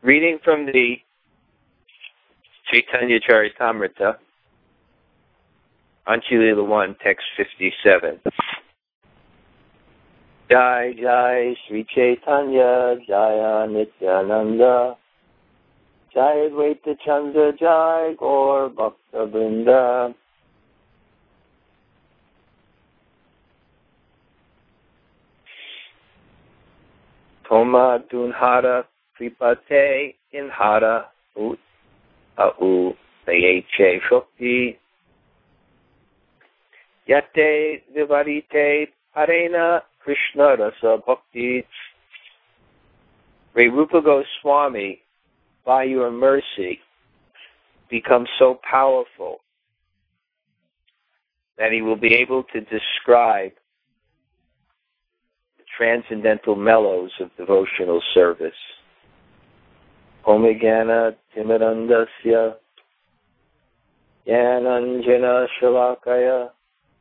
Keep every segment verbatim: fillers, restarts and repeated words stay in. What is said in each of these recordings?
Reading from the Chaitanya Charitamrita, Anchilila one, text fifty-seven. Jai Jai Sri Chaitanya Jaya Nityananda Jai Advaita Chandra Jai Gaur Bhakta Vrinda. Toma Dunhara Kripate Inhara Ut Au Dayeche Shokti Yate Vivarite Harena Krishna Rasa Bhakti. Ray Rupa Goswami, by your mercy, become so powerful that he will be able to describe the transcendental mellows of devotional service. Omigana Timirandasya Yananjana Shavakaya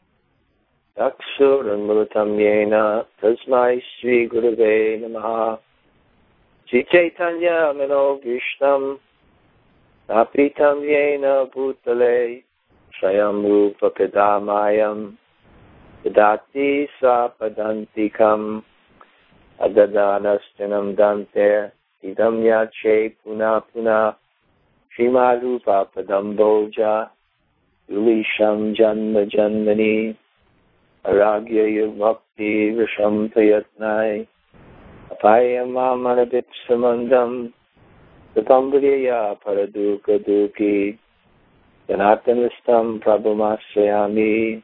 Aksuramrutam Yena Tasmai Sri Gurave Namaha. Sri Chaitanya Mano Vishnam Napitam Yena Bhutale Shayam Rupa Pedamayam Vedati Sapadantikam Adadanastanam Dante Idam Yache Puna Puna Shrimarupa Padamboja Ulisham Janma Janmani Aragya Yuvakti Visham Payatnai Apayama Manadipsamandam Tapambriya Paraduka Duki Janatanistam Prabhumasayami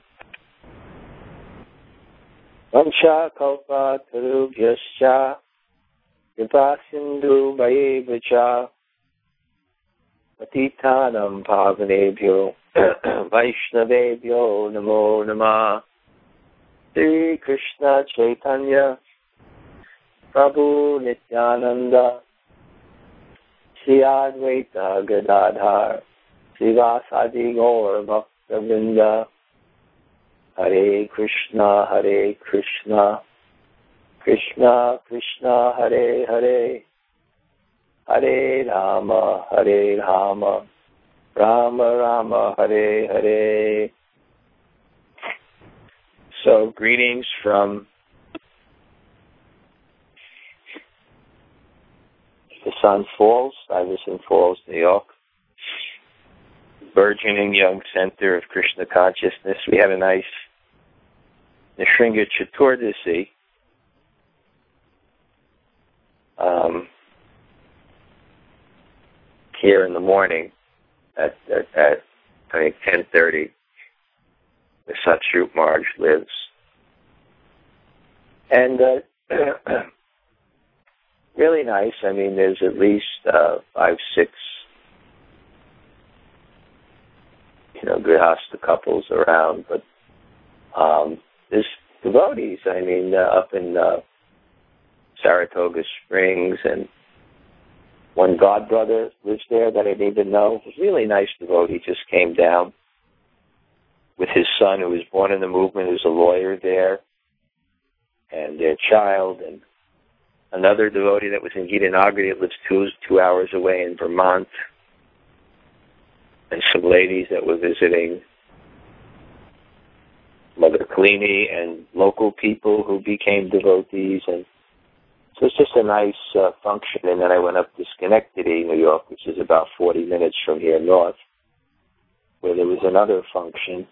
Vansha Kalpa Tarubhyascha Kripa Sindhu Vayevacha Patitanam Pavanebhyo Vaishnavebhyo Namo Namah. Sri Krishna Chaitanya Prabhu Nityananda Sri Advaita Gadadhar Srivasadi Gaur Bhakta Vrinda. Hare Krishna Hare Krishna Krishna Krishna Hare Hare Hare Rama Hare Rama Rama Rama Hare Hare. So, greetings from the Sun Falls, Stuyvesant Falls, New York, burgeoning young center of Krishna consciousness. We had a nice Nrsimha Chaturdasi um, here in the morning at, at, at I think ten thirty. The Satsrup Marg lives. And uh, really nice. I mean, there's at least uh, five, six, you know, Grihastha couples around. But um, there's devotees, I mean, uh, up in uh, Saratoga Springs, and one godbrother lives there that I didn't even know. A really nice devotee just came down with his son, who was born in the movement, who's a lawyer there, and their child, and another devotee that was in Gitanagari that lives two, two hours away in Vermont, and some ladies that were visiting Mother Kalini, and local people who became devotees. And so it's just a nice uh, function. And then I went up to Schenectady, New York, which is about forty minutes from here north, where there was another function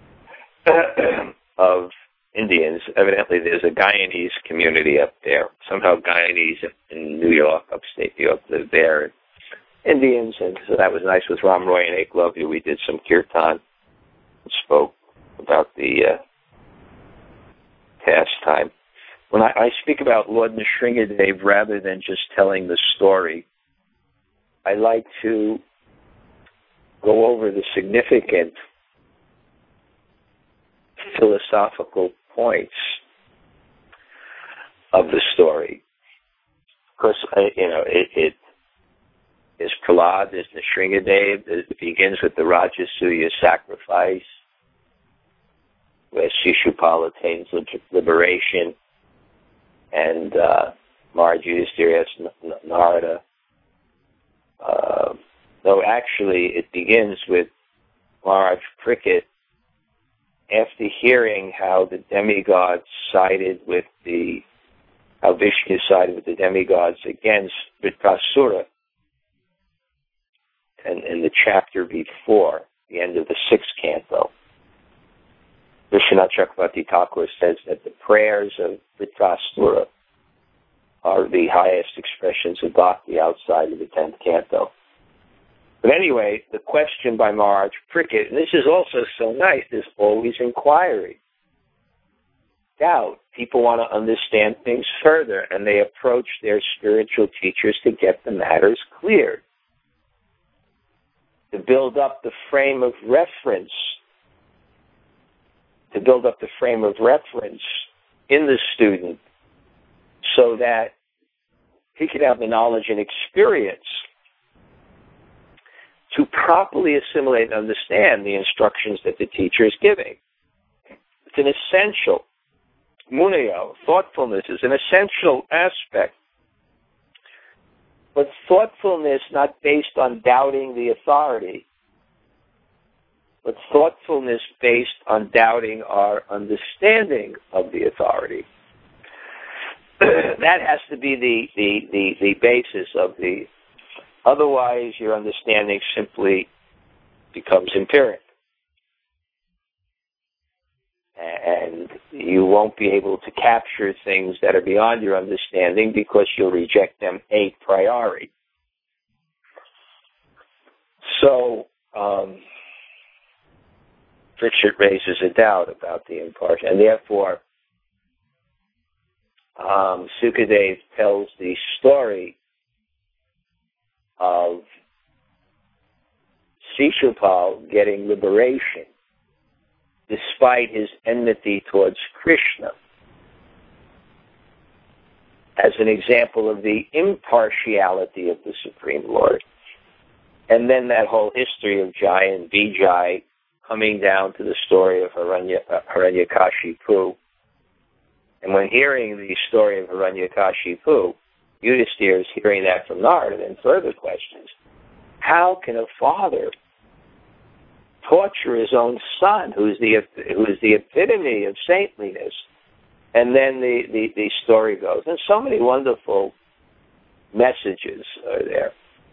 of Indians. Evidently, there's a Guyanese community up there. Somehow Guyanese in New York, upstate New York, live there. Indians, and so that was nice with Ram Roy and Eklavya. We did some kirtan and spoke about the uh, pastime. When I, I speak about Lord Nrsimhadev, rather than just telling the story, I like to go over the significant philosophical points of the story. Of course, you know, it, it is Prahlad, there's Nrsimhadev. It begins with the Rajasuya sacrifice, where Shishupala attains liberation, and uh, Mara Yudhishthira asks Narada actually, it begins with Maharaj Parikshit, after hearing how the demigods sided with the, how Vishnu sided with the demigods against Vritrasura, and in the chapter before, the end of the sixth canto, Vishwanath Chakravarti Thakur says that the prayers of Vritrasura are the highest expressions of bhakti outside of the tenth canto. But anyway, the question by Maharaj Parikshit, and this is also so nice, there's always inquiry, doubt. People want to understand things further, and they approach their spiritual teachers to get the matters cleared, to build up the frame of reference, to build up the frame of reference in the student so that he can have the knowledge and experience to properly assimilate and understand the instructions that the teacher is giving. It's an essential, munaya, thoughtfulness is an essential aspect. But thoughtfulness not based on doubting the authority, but thoughtfulness based on doubting our understanding of the authority. That has to be the, the, the, the basis of the, otherwise your understanding simply becomes empiric. And you won't be able to capture things that are beyond your understanding because you'll reject them a priori. So, um, Parikshit raises a doubt about the impartial, and therefore, um, Sukadev tells the story of Shishupal getting liberation despite his enmity towards Krishna, as an example of the impartiality of the Supreme Lord. And then that whole history of Jai and Vijay coming down to the story of Haranya, uh, Hiranyakashipu. And when hearing the story of Hiranyakashipu, Yudhisthira is hearing that from Narada, and further questions. How can a father torture his own son, who's the who is the epitome of saintliness? And then the, the, the story goes. And so many wonderful messages are there.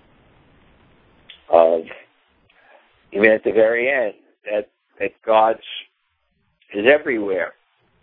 Of, even at the very end, that, that God is everywhere.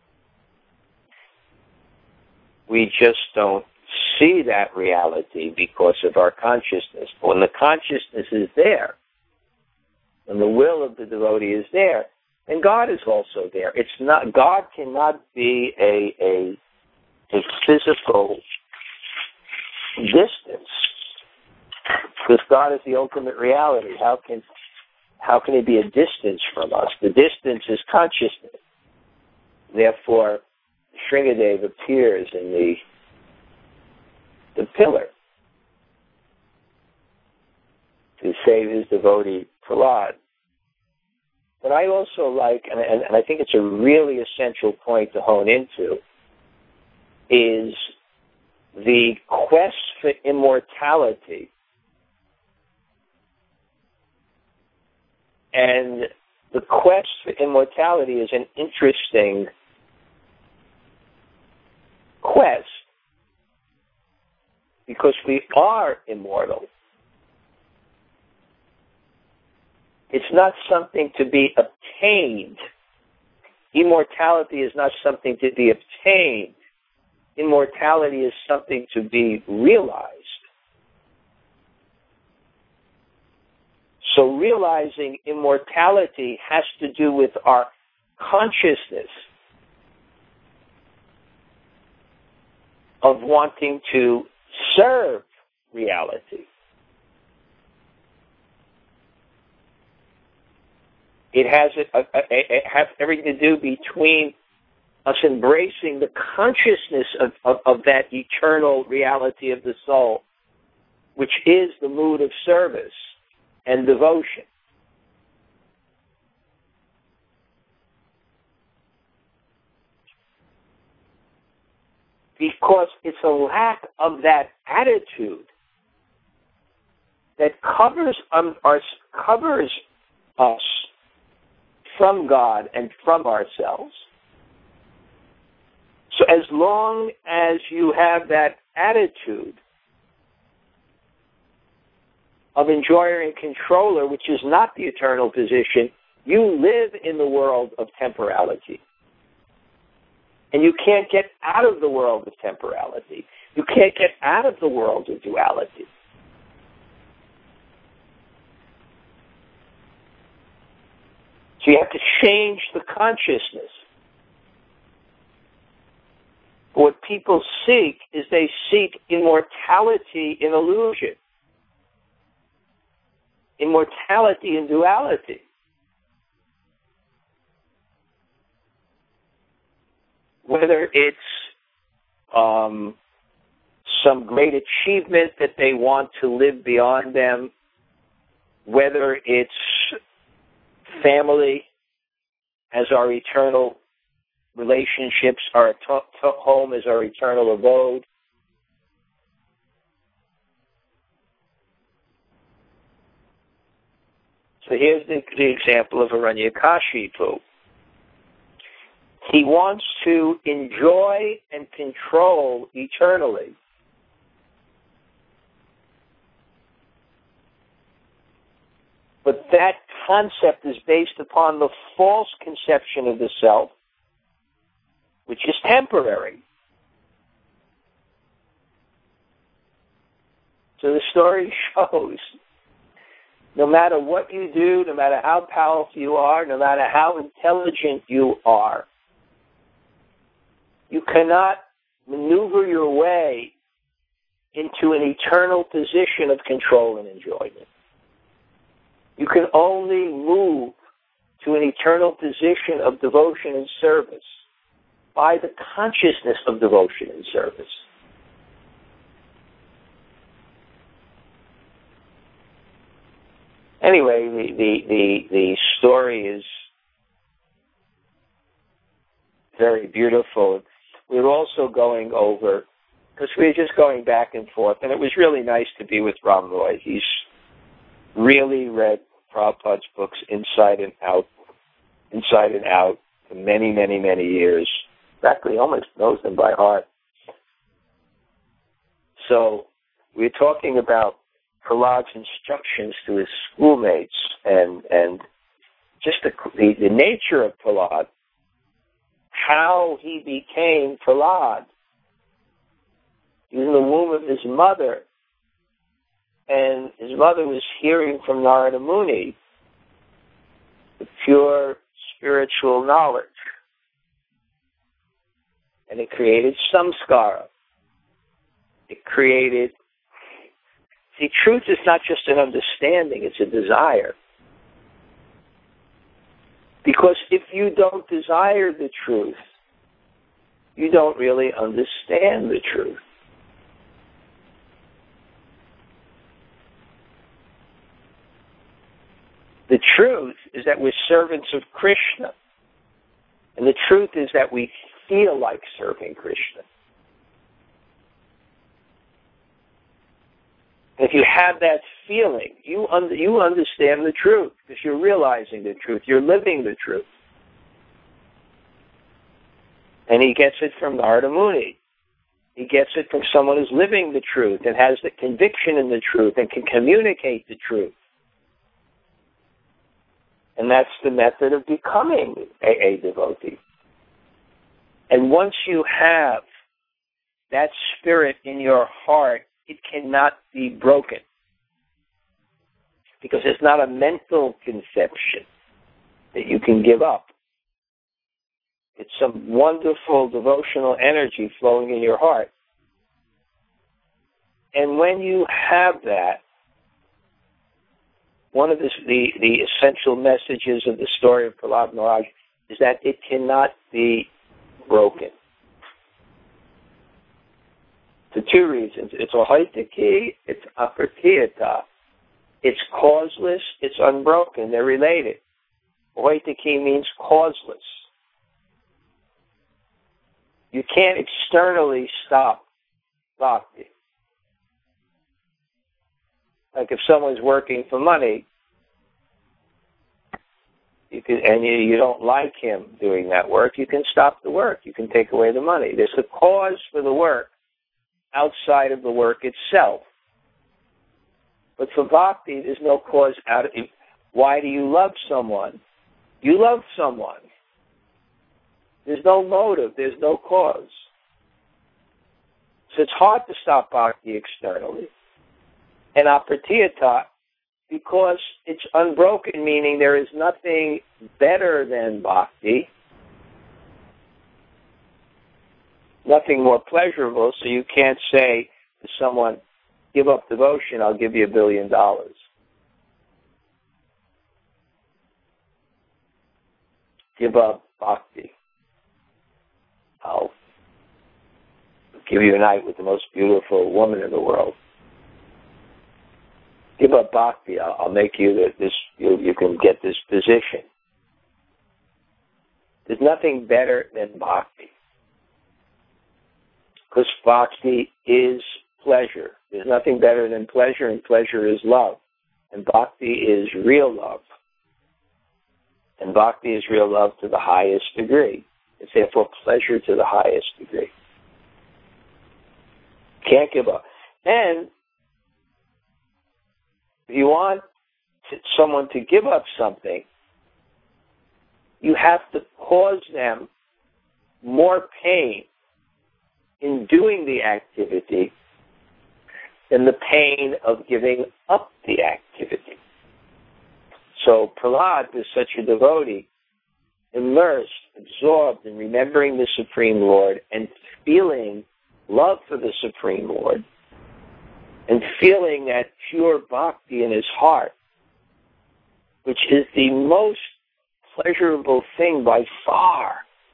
We just don't see that reality because of our consciousness. But when the consciousness is there, when the will of the devotee is there, then God is also there. It's not, God cannot be a, a, a physical distance, because God is the ultimate reality. How can how can He be a distance from us? The distance is consciousness. Therefore, Shringadev appears in the the pillar to save his devotee Prahlad. But I also like, and, and, and I think it's a really essential point to hone into, is the quest for immortality. And the quest for immortality is an interesting quest because we are immortal. It's not something to be obtained. Immortality is not something to be obtained. Immortality is something to be realized. So realizing immortality has to do with our consciousness of wanting to serve reality. It has, a, a, a, a, has everything to do between us embracing the consciousness of, of, of that eternal reality of the soul, which is the mood of service and devotion. Because it's a lack of that attitude that covers um, our, covers us from God and from ourselves. So as long as you have that attitude of enjoyer and controller, which is not the eternal position, you live in the world of temporality. And you can't get out of the world of temporality. You can't get out of the world of duality. So you have to change the consciousness. What people seek is they seek immortality in illusion, immortality in duality. Whether it's um, some great achievement that they want to live beyond them, whether it's family as our eternal relationships, our t- t- home as our eternal abode. So here's the, the example of Hiranyakashipu. He wants to enjoy and control eternally. But that concept is based upon the false conception of the self, which is temporary. So the story shows, no matter what you do, no matter how powerful you are, no matter how intelligent you are, you cannot maneuver your way into an eternal position of control and enjoyment. You can only move to an eternal position of devotion and service by the consciousness of devotion and service. Anyway, the, the, the, the story is very beautiful. We were also going over, because we were just going back and forth, and it was really nice to be with Ram Roy. He's really read Prabhupada's books inside and out, inside and out, for many, many, many years. In fact, he almost knows them by heart. So we were talking about Prahlad's instructions to his schoolmates and and just the, the, the nature of Prahlad, how he became Prahlad. He was in the womb of his mother, and his mother was hearing from Narada Muni the pure spiritual knowledge. And it created samskara. It created... See, truth is not just an understanding, it's a desire. Because if you don't desire the truth, you don't really understand the truth. The truth is that we're servants of Krishna. And the truth is that we feel like serving Krishna. If you have that feeling, you un- you understand the truth because you're realizing the truth. You're living the truth. And he gets it from Narada Muni. He gets it from someone who's living the truth and has the conviction in the truth and can communicate the truth. And that's the method of becoming a, a devotee. And once you have that spirit in your heart, it cannot be broken. Because it's not a mental conception that you can give up. It's some wonderful devotional energy flowing in your heart. And when you have that, one of the, the, the essential messages of the story of Prahlad Maharaj is that it cannot be broken. For two reasons. It's ahoitaki, it's apartiyata. It's causeless, it's unbroken. They're related. Ahoitaki means causeless. You can't externally stop bhakti. Like if someone's working for money, you can, and you, you don't like him doing that work, you can stop the work. You can take away the money. There's a cause for the work outside of the work itself. But for bhakti, there's no cause out of it. Why do you love someone? You love someone. There's no motive. There's no cause. So it's hard to stop bhakti externally. And apratiyata, because it's unbroken, meaning there is nothing better than bhakti, nothing more pleasurable, so you can't say to someone, give up devotion, I'll give you a billion dollars. Give up bhakti. I'll give you a night with the most beautiful woman in the world. Give up bhakti. I'll, I'll make you that this. You, you can get this position. There's nothing better than bhakti, because bhakti is pleasure. There's nothing better than pleasure, and pleasure is love, and bhakti is real love, and bhakti is real love to the highest degree. It's therefore pleasure to the highest degree. Can't give up. And if you want to, someone to give up something, you have to cause them more pain in doing the activity than the pain of giving up the activity. So Prahlad was such a devotee, immersed, absorbed in remembering the Supreme Lord and feeling love for the Supreme Lord and feeling that pure bhakti in his heart, which is the most pleasurable thing by far.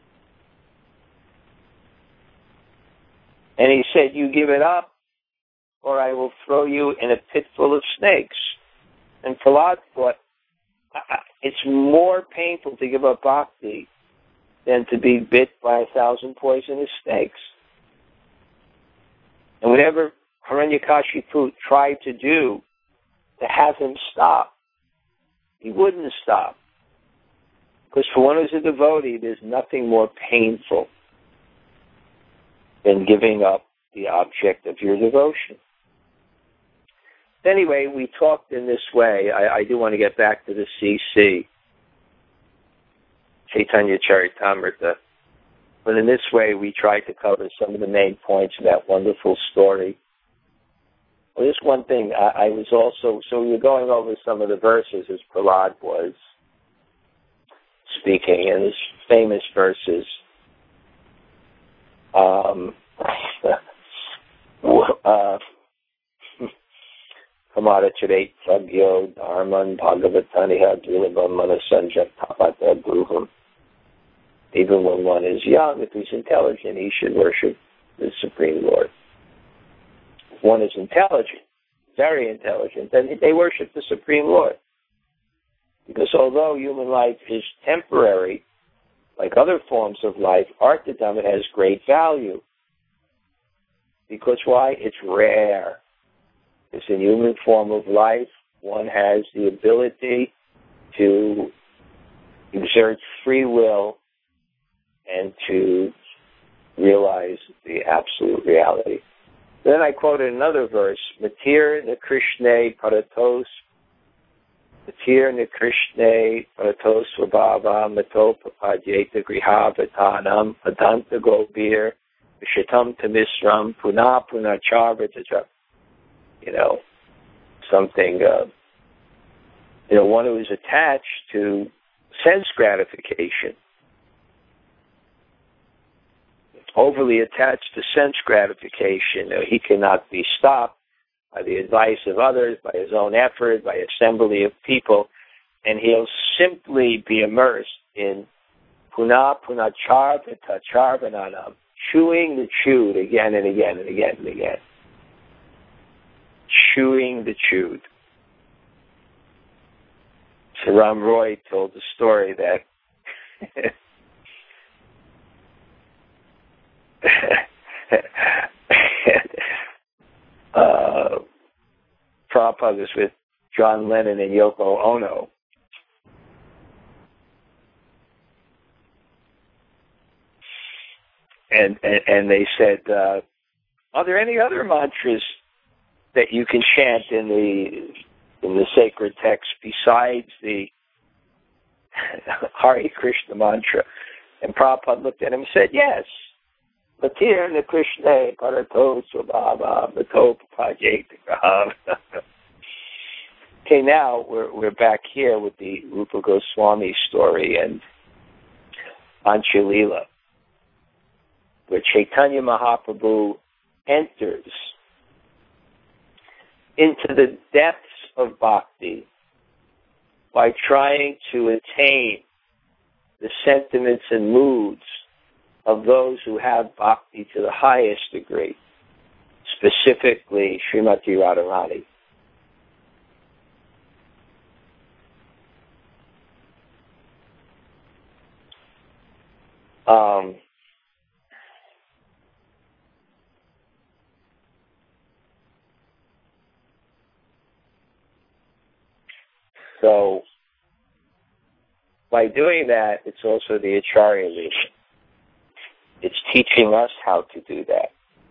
And he said, you give it up or I will throw you in a pit full of snakes. And Prahlad thought, it's more painful to give up bhakti than to be bit by a thousand poisonous snakes. And whatever Hiranyakashipu tried to do to have him stop, he wouldn't stop. Because for one who's a devotee, there's nothing more painful than giving up the object of your devotion. Anyway, we talked in this way. I, I do want to get back to the C C, Chaitanya Charitamrita. But in this way, we tried to cover some of the main points of that wonderful story. Well, just one thing, I, I was also, so we were going over some of the verses as Prahlad was speaking, and his famous verses. Um, uh, Kamara Charet Pragyo Dharman Bhagavataniha Dulabam Manasanjak Tapata Bruham. Even when one is young, if he's intelligent, he should worship the Supreme Lord. If one is intelligent, very intelligent, then they worship the Supreme Lord. Because although human life is temporary, like other forms of life, artadam, it has great value. Because why? It's rare. It's a human form of life. One has the ability to exert free will and to realize the absolute reality. Then I quoted another verse, Matir na Krishne Paratos, Matir na Krishne Paratos Vabhava Mato Papadyeta Griha Vatanam Adanta Gobir Vishatam Tamisram Puna Punachar Vitaja. You know, something, uh, you know, one who is attached to sense gratification, overly attached to sense gratification. He cannot be stopped by the advice of others, by his own effort, by assembly of people, and he'll simply be immersed in puna punachar vitachar vananam, chewing the chewed again and again and again and again. Chewing the chewed. So Ram Roy told the story that uh, Prabhupada was with John Lennon and Yoko Ono. And, and, and they said, uh, are there any other mantras that you can chant in the in the sacred text besides the Hare Krishna mantra? And Prabhupada looked at him and said, yes. Latir Krishna Parato Swabhava Bato Prajekta. Okay, now we're we're back here with the Rupa Goswami story and Ancha Lila, where Chaitanya Mahaprabhu enters into the depths of bhakti by trying to attain the sentiments and moods of those who have bhakti to the highest degree, specifically Srimati Radharani. Um, so, by doing that, it's also the Acharya Lila. It's teaching us how to do that.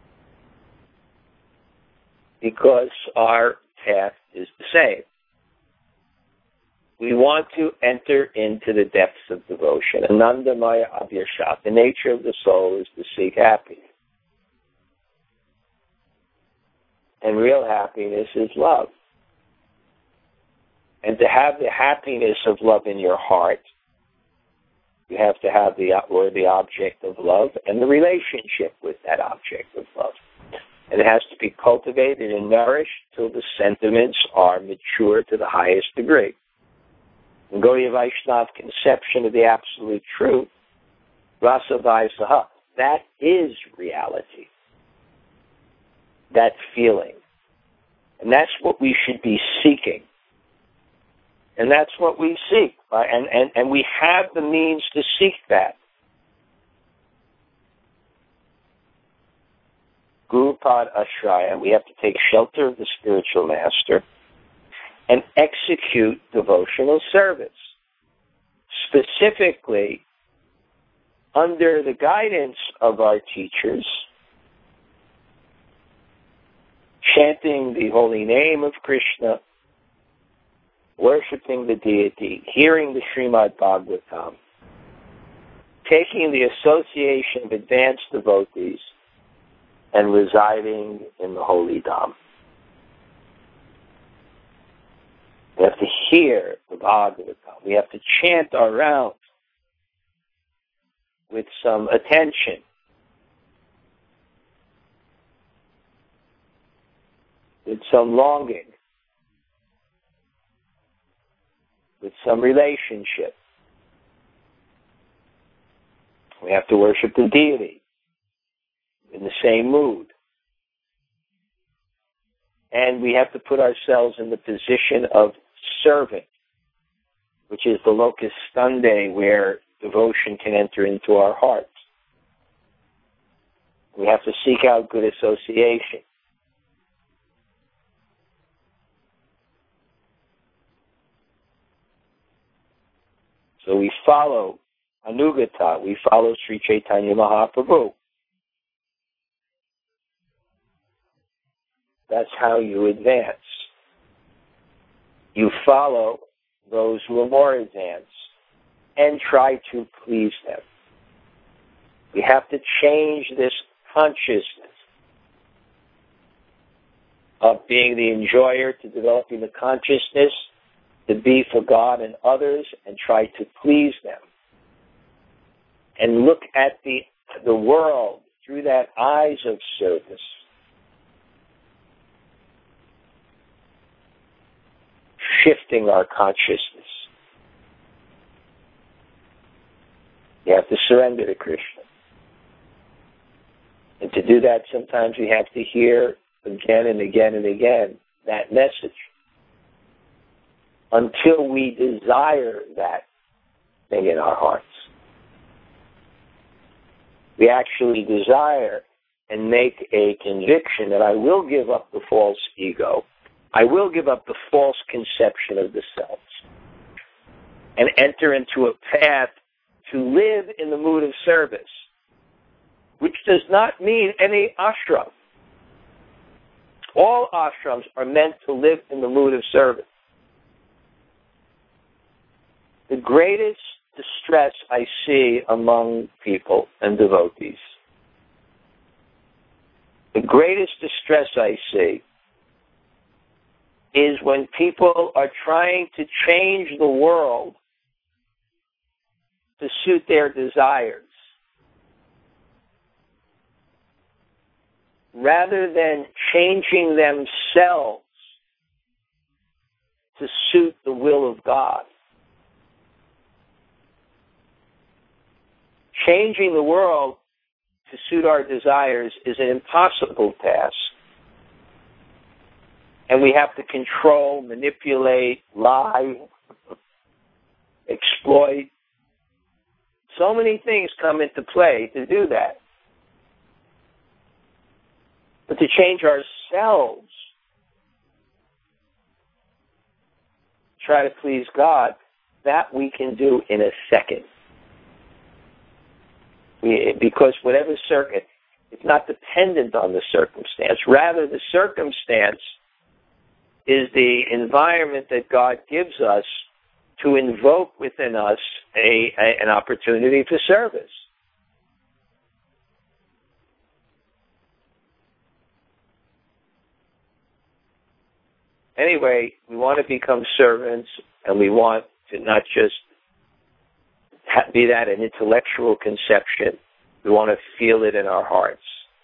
Because our path is the same. We want to enter into the depths of devotion. Anandamaya Abhyashat. The nature of the soul is to seek happiness. And real happiness is love. And to have the happiness of love in your heart, you have to have the or the object of love and the relationship with that object of love. And it has to be cultivated and nourished till the sentiments are mature to the highest degree. In Gaudiya Vaishnava conception of the absolute truth, Rasa Vaisaha, that is reality. That feeling. And that's what we should be seeking. And that's what we seek. Right? And, and, and we have the means to seek that. Gurupad Ashraya, we have to take shelter of the spiritual master and execute devotional service. Specifically, under the guidance of our teachers, chanting the holy name of Krishna, worshipping the deity, hearing the Srimad Bhagavatam, taking the association of advanced devotees, and residing in the holy Dham. We have to hear the Bhagavatam. We have to chant our rounds with some attention. With some longing. With some relationship. We have to worship the deity in the same mood. And we have to put ourselves in the position of servant, which is the locus standi, where devotion can enter into our hearts. We have to seek out good association. So we follow Anugata, we follow Sri Chaitanya Mahaprabhu. That's how you advance. You follow those who are more advanced and try to please them. We have to change this consciousness of being the enjoyer to developing the consciousness to be for God and others and try to please them. And look at the, the world through that eyes of service. Shifting our consciousness. You have to surrender to Krishna. And to do that, sometimes we have to hear again and again and again that message until we desire that thing in our hearts. We actually desire and make a conviction that I will give up the false ego I will give up the false conception of the self and enter into a path to live in the mood of service, which does not mean any ashram. All ashrams are meant to live in the mood of service. The greatest distress I see among people and devotees, the greatest distress I see is when people are trying to change the world to suit their desires, rather than changing themselves to suit the will of God. Changing the world to suit our desires is an impossible task. And we have to control, manipulate, lie, exploit. So many things come into play to do that. But to change ourselves, try to please God, that we can do in a second. We, because whatever circuit, it's not dependent on the circumstance. Rather, the circumstance is the environment that God gives us to invoke within us a, a an opportunity for service. Anyway, we want to become servants, and we want to not just be that an intellectual conception. We want to feel it in our hearts.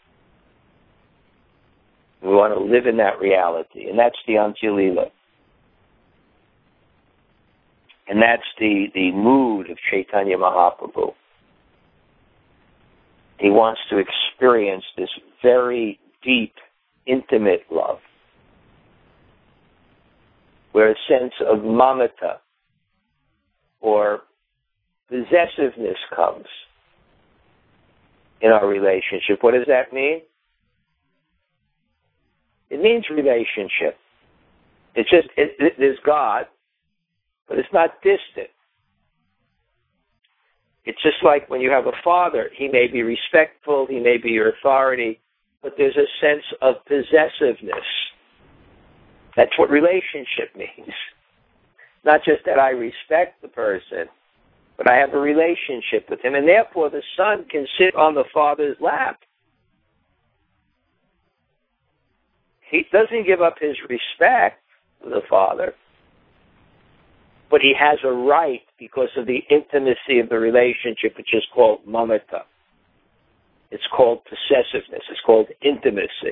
We want to live in that reality, and that's the Antya Lila. And that's the, the mood of Chaitanya Mahaprabhu. He wants to experience this very deep, intimate love, where a sense of mamata or possessiveness comes in our relationship. What does that mean? It means relationship. It's just, it, it, there's God, but it's not distant. It's just like when you have a father, he may be respectful, he may be your authority, but there's a sense of possessiveness. That's what relationship means. Not just that I respect the person, but I have a relationship with him, and therefore the son can sit on the father's lap. He doesn't give up his respect to the father, but he has a right because of the intimacy of the relationship, which is called mamata. It's called possessiveness. It's called intimacy.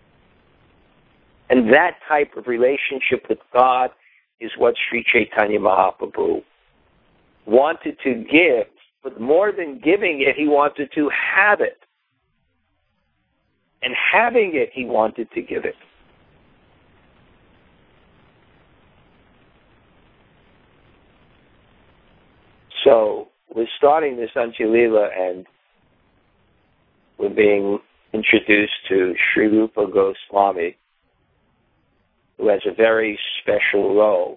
And that type of relationship with God is what Sri Chaitanya Mahaprabhu wanted to give, but more than giving it, he wanted to have it. And having it, he wanted to give it. So we're starting this Antya Lila, and we're being introduced to Sri Rupa Goswami, who has a very special role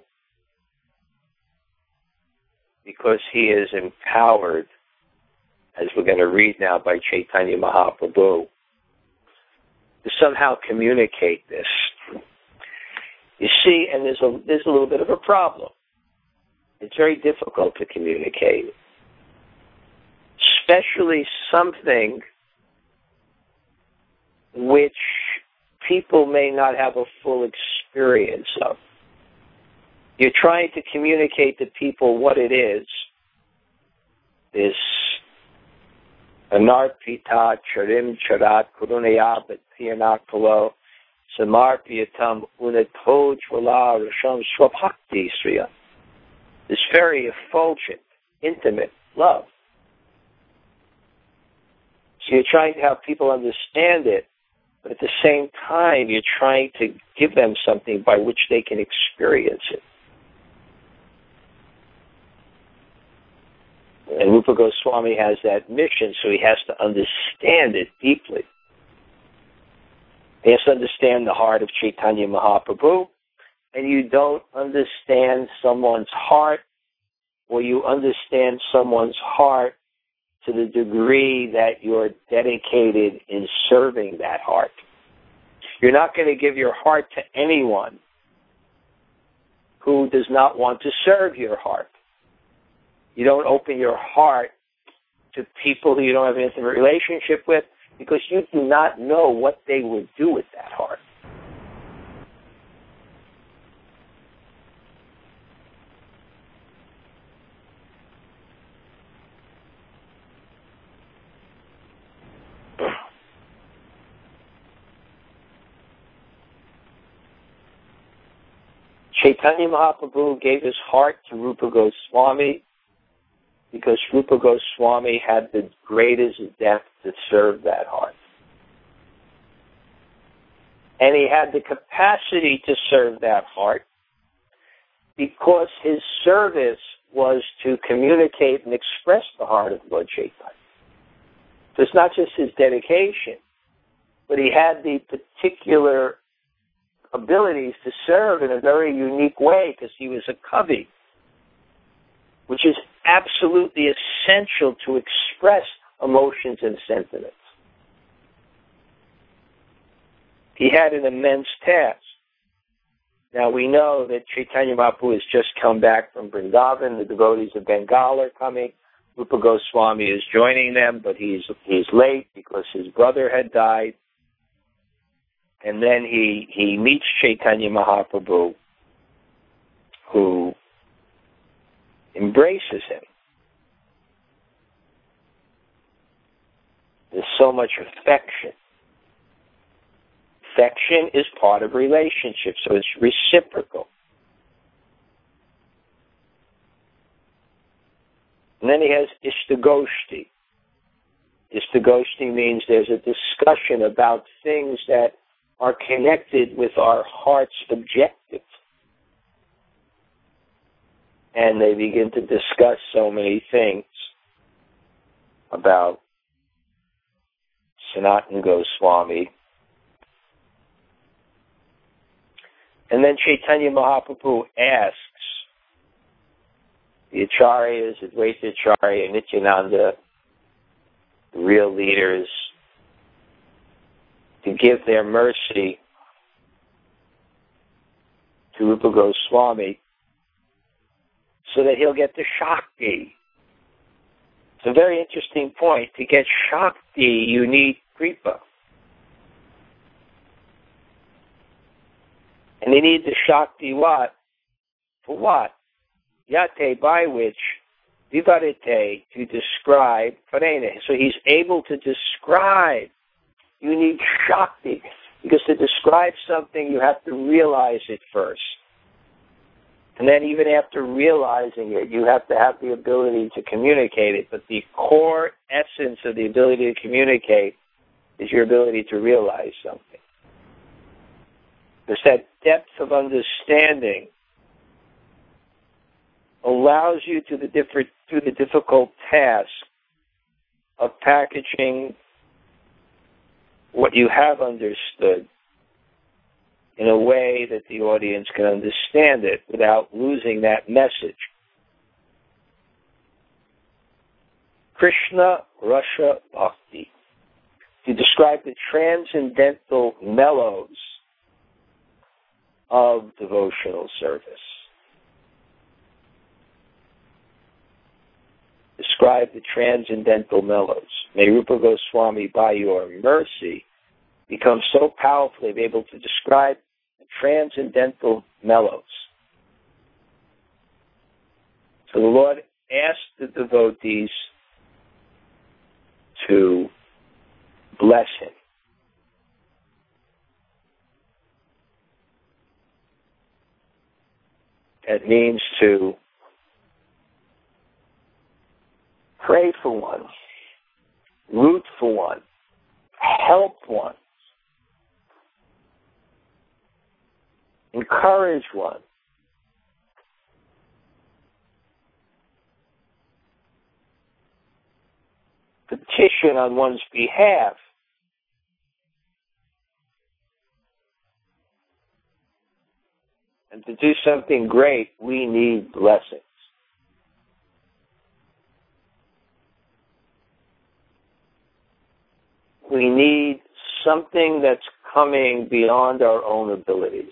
because he is empowered, as we're going to read now, by Chaitanya Mahaprabhu, to somehow communicate this. You see, and there's a, there's a little bit of a problem. It's very difficult to communicate, especially something which people may not have a full experience of. You're trying to communicate to people what it is, this anarpita charim charat kurunaya bhatyanakalo samarpyatam unatojvala rasham swabhakti sriya. This very effulgent, intimate love. So you're trying to have people understand it, but at the same time, you're trying to give them something by which they can experience it. And Rupa Goswami has that mission, so he has to understand it deeply. He has to understand the heart of Chaitanya Mahaprabhu, and you don't understand someone's heart, or you understand someone's heart to the degree that you're dedicated in serving that heart. You're not going to give your heart to anyone who does not want to serve your heart. You don't open your heart to people who you don't have an intimate relationship with because you do not know what they would do with that heart. Chaitanya Mahaprabhu gave his heart to Rupa Goswami because Rupa Goswami had the greatest depth to serve that heart. And he had the capacity to serve that heart because his service was to communicate and express the heart of Lord Chaitanya. So it's not just his dedication, but he had the particular abilities to serve in a very unique way because he was a kavi, which is absolutely essential to express emotions and sentiments. He had an immense task. Now we know that Chaitanya Mahaprabhu has just come back from Vrindavan. The devotees of Bengal are coming. Rupa Goswami is joining them, but he's he's late because his brother had died. And then he, he meets Chaitanya Mahaprabhu, who embraces him. There's so much affection. Affection is part of relationship, so it's reciprocal. And then he has Ishtagoshti. Ishtagoshti means there's a discussion about things that are connected with our heart's objective. And they begin to discuss so many things about Sanatana Goswami. And then Chaitanya Mahaprabhu asks the Acharyas, Advaita Acharya, Nityananda, the real leaders, to give their mercy to Rupa Goswami so that he'll get the Shakti. It's a very interesting point. To get Shakti, you need Kripa. And they need the Shakti what? For what? Yate, by which, vivarite, to describe, parene. So he's able to describe. You need Shakti, because to describe something, you have to realize it first. And then even after realizing it, you have to have the ability to communicate it. But the core essence of the ability to communicate is your ability to realize something. Because that depth of understanding allows you to the different, through the difficult task of packaging what you have understood in a way that the audience can understand it without losing that message. Krishna Rasa Bhakti, to describe the transcendental mellows of devotional service. Describe the transcendental mellows. May Rupa Goswami, by your mercy, become so powerfully able to describe the transcendental mellows. So the Lord asked the devotees to bless him. That means to pray for one, root for one, help one, encourage one. Petition on one's behalf. And to do something great, we need blessings. We need something that's coming beyond our own abilities.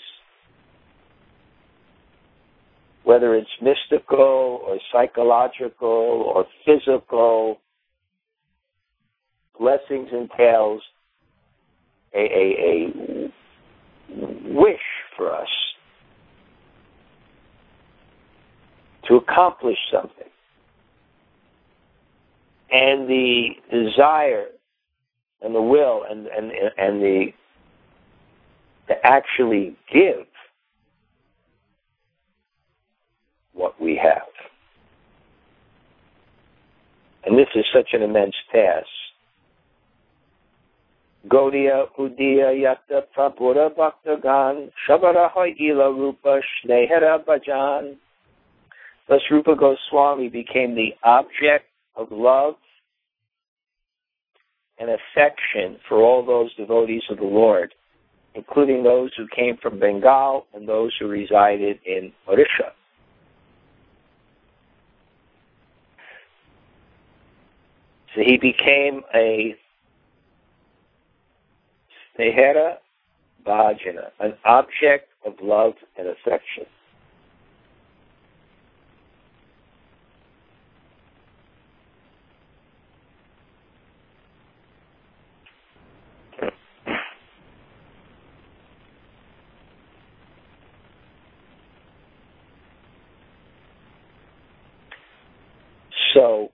Whether it's mystical or psychological or physical, blessings entails a, a, a wish for us to accomplish something. And the desire and the will and, and, and the to actually give what we have. And this is such an immense task. Gaudiya Udiya Yatta Prapura Bhaktagan Shabaraha Ila Rupa Snehara Bhajan. Thus Rupa Goswami became the object of love and affection for all those devotees of the Lord, including those who came from Bengal and those who resided in Odisha. So he became a Snehara Bhajana, an object of love and affection. So,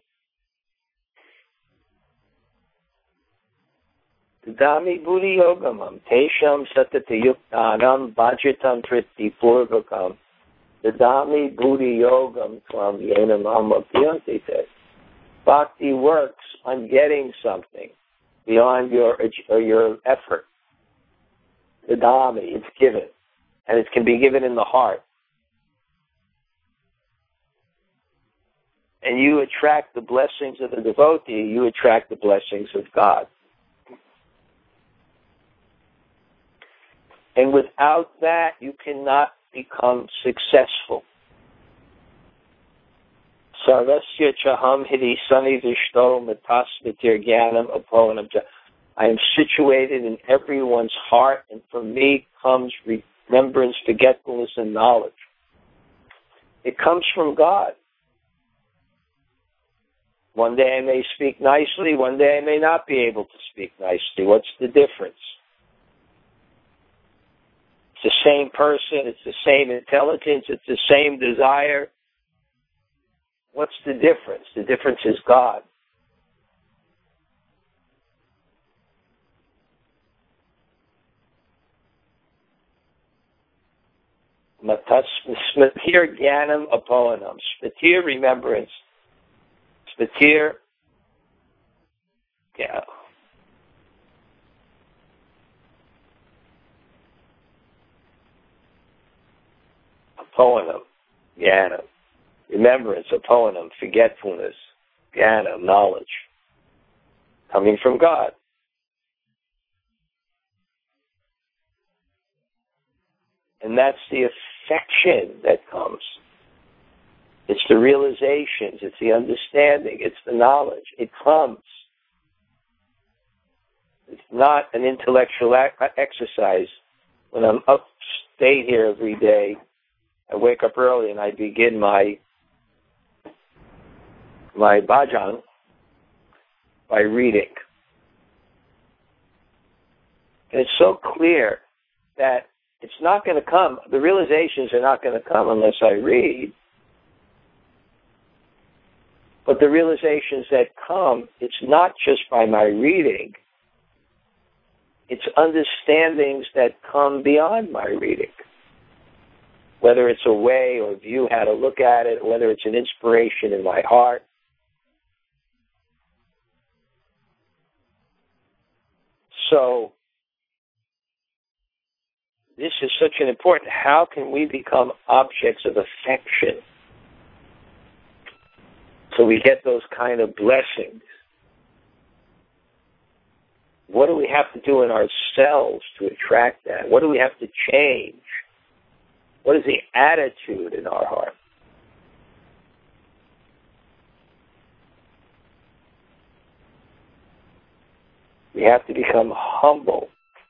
Dami Buddhi Yogamam, Tesham Satatayuktanam, Bhajitam Triti Purvakam, Dami Buddhi Yogam Tvam Yenamam Apyanti. Bhakti works on getting something beyond your or your effort. The Dami, it's given, and it can be given in the heart. And you attract the blessings of the devotee, you attract the blessings of God. And without that, you cannot become successful. Sarvasya chaham hidi sanidishto matasmitir jnanam aponam. I am situated in everyone's heart, and from me comes remembrance, forgetfulness, and knowledge. It comes from God. One day I may speak nicely, one day I may not be able to speak nicely. What's the difference? It's the same person, it's the same intelligence, it's the same desire. What's the difference? The difference is God. Smatir Jnanam Apohanam. Smatir, remembrance. Smatir, yeah. Apohanam, Jnanam. Remembrance, Apohanam, forgetfulness, Jnanam, knowledge. Coming from God. And that's the affection that comes. It's the realizations, it's the understanding, it's the knowledge. It comes. It's not an intellectual exercise. When I'm upstate here every day, I wake up early and I begin my my bhajan by reading. And it's so clear that it's not going to come, the realizations are not going to come unless I read. But the realizations that come, it's not just by my reading. It's understandings that come beyond my reading. Whether it's a way or view how to look at it, whether it's an inspiration in my heart. So, this is such an important, how can we become objects of affection? So we get those kind of blessings. What do we have to do in ourselves to attract that? What do we have to change? What is the attitude in our heart? We have to become humble.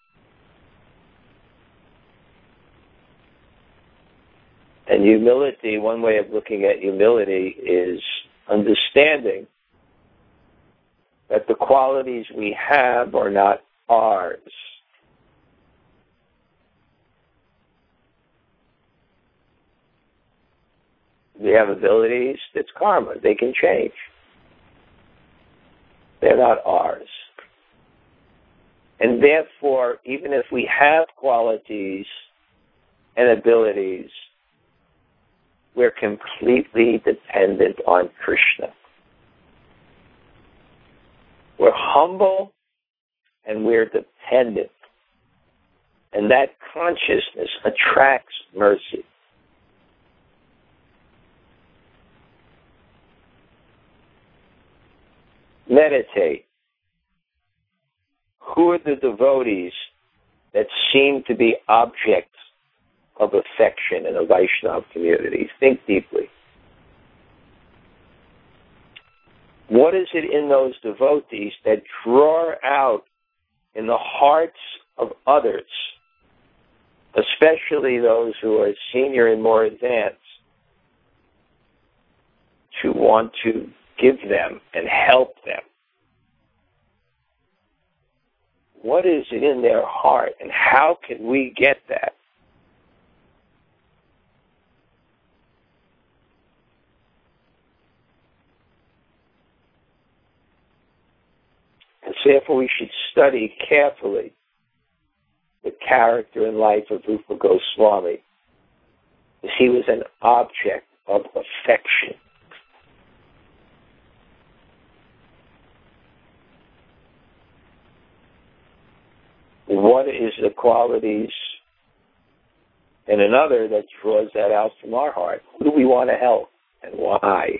And humility, one way of looking at humility is understanding that the qualities we have are not ours. We have abilities, it's karma. They can change. They're not ours. And therefore, even if we have qualities and abilities, we're completely dependent on Krishna. We're humble and we're dependent. And that consciousness attracts mercy. Meditate. Who are the devotees that seem to be objects of affection in a Vaishnava community? Think deeply. What is it in those devotees that draw out in the hearts of others, especially those who are senior and more advanced, to want to give them and help them? What is it in their heart, and how can we get that? And therefore we should study carefully the character and life of Rupa Goswami, because he was an object of affection. What is the qualities in another that draws that out from our heart? Who do we want to help and why?